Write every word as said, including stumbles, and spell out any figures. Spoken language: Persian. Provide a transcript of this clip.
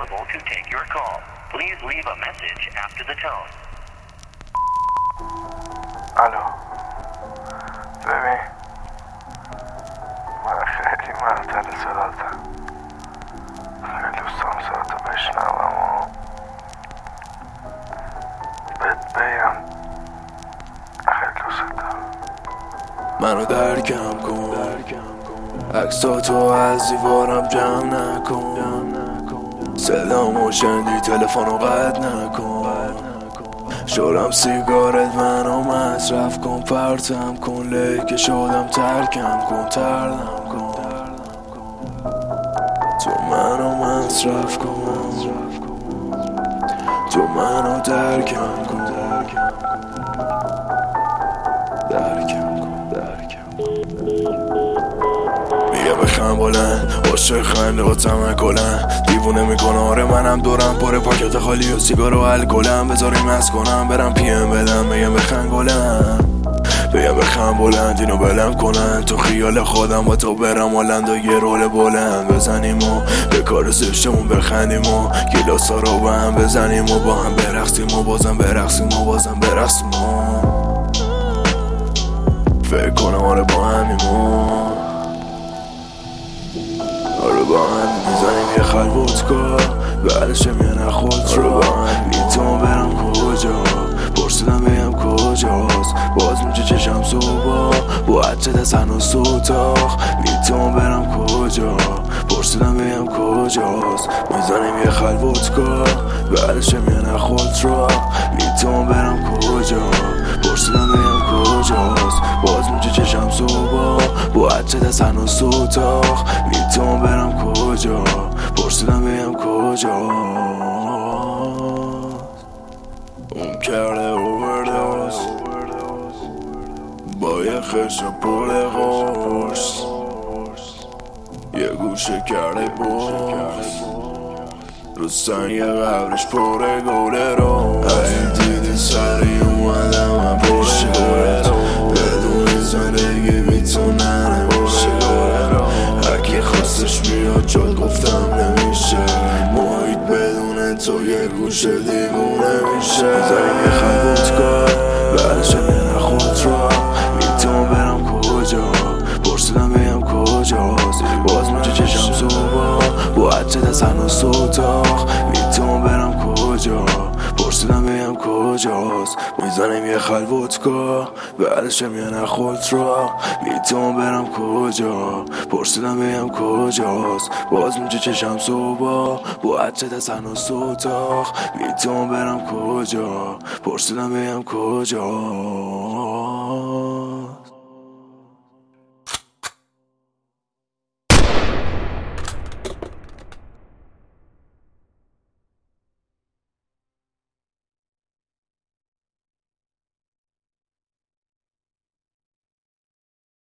available to take your call. Please leave a message after the tone. الو ببین من خیلی معطل صداتم، خیلی دوستم صداتو بشنوم و بهت بگم خیلی دوست دارم. منو درکم کن، عکساتو از دیوارم جمع نکن، صدامو شنیدی تلفنو قطع نکن، شورم سیگارت منو مصرف کن، پرتم کن لیکه شدم ترکم کن، تردم کن، تو منو مصرف کن، تو منو درکم کن، درکم کن، درکم میگه بخم بلند عاشق خندهاتم کلن، دیوونه میکنه آره منم دورم پر پاکت خالی و سیگار و الکلم، بذاریم از کنم برم پی ام بدم بگم بخم بلند، بگم بخم بلند اینو بلم کنن، تو خیال خودم با تو برم هلند و یه رول بلند بزنیم و به کار زشتمون بخندیم و گلاسا رو با هم بزنیم و با هم برقصیم و بازم برقصیم و بازم برقصیم و فکر کنم آره با همیمون، آره با هم میزنیم یه خلوتگاه، بعدش میانه خود رو میتونم برم کجا، پرسیدم بگم کجاست، باز میشه چشم صبح با عطر دستن و سوتاخ، میتونم برم کجا، پرسیدم بگم کجاست، میزنیم یه خلوتگاه، بعدش میانه خود رو میتونم برم کجا، پرسیدم بگم کجاست، باز میشه چشم صبح با عطر دستن و سوتاخ، میتونم برم کجا، پرسیدم بگم کجاست، اون کرده اووردوز با یه خش و پول قرص، یه گوشه کرده باز رو سنگ قبرش پر گوله رو، این دیدی سری اومدم من پیش بدون زندگی میتونه نمیشه، هرکی خواستش میاد جد گفتم نمیشه، محیط بدون تو یه گوشه دیوونه میشه، زنیم یه خلوتگاه بعدش میانه خود را میتونم برم کجا، پرسیدم بگم کجاست، باز میشه چشم صبح با عطر دستن و سوتاخ، میتونم برم کجا، پرسیدم بگم کجاست، میزنیم یه خلوتگاه بعدش میانه خود را میتونم برم کجا، پرسیدم بگم کجاست، باز میشه چشم صبح با عطر دستن و سوتاخ، میتونم برم کجا، پرسیدم بگم کجا.